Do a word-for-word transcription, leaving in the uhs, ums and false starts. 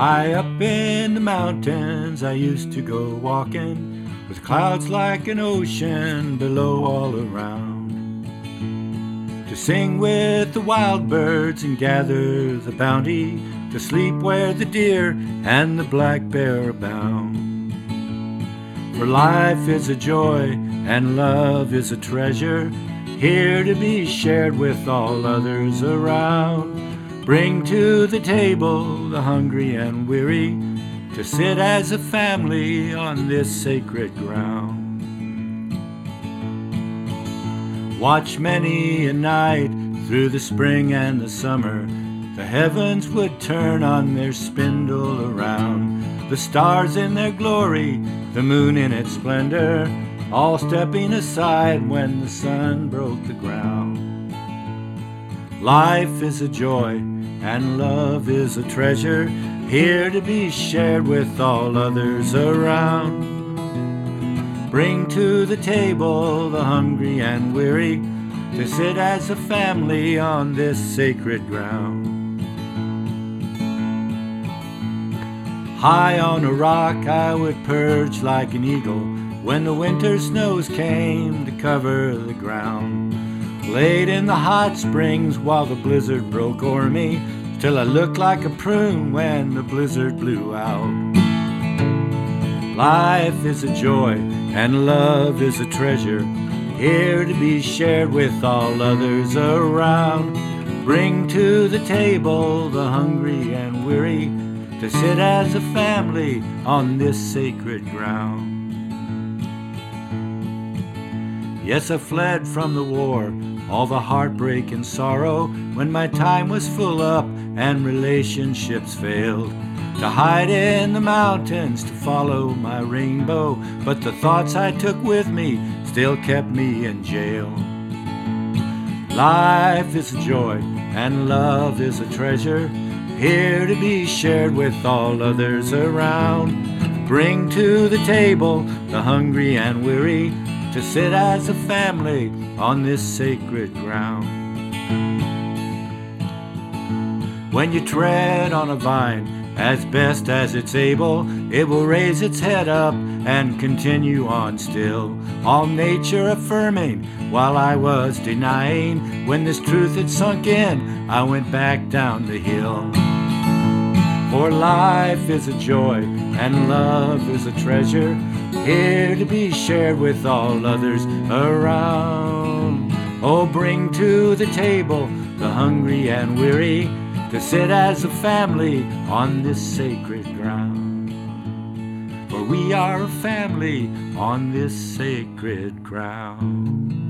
High up in the mountains I used to go walking, with clouds like an ocean below all around, to sing with the wild birds and gather the bounty, to sleep where the deer and the black bear abound. For life is a joy and love is a treasure, here to be shared with all others around. Bring to the table the hungry and weary, to sit as a family on this sacred ground. Watch many a night through the spring and the summer, the heavens would turn on their spindle around, the stars in their glory, the moon in its splendor, all stepping aside when the sun broke the ground. Life is a joy and love is a treasure, here to be shared with all others around. Bring to the table the hungry and weary, to sit as a family on this sacred ground. High on a rock I would perch like an eagle when the winter snows came to cover the ground. Laid in the hot springs while the blizzard broke o'er me, till I looked like a prune when the blizzard blew out. Life is a joy and love is a treasure, here to be shared with all others around. Bring to the table the hungry and weary, to sit as a family on this sacred ground. Yes, I fled from the war, all the heartbreak and sorrow, when my time was full up and relationships failed, to hide in the mountains, to follow my rainbow, but the thoughts I took with me still kept me in jail. Life is a joy and love is a treasure, here to be shared with all others around. Bring to the table the hungry and weary, to sit as a family on this sacred ground. When you tread on a vine as best as it's able, it will raise its head up and continue on still, all nature affirming while I was denying. When this truth had sunk in, I went back down the hill. For life is a joy and love is a treasure, here to be shared with all others around. Oh, bring to the table the hungry and weary, to sit as a family on this sacred ground. For we are a family on this sacred ground.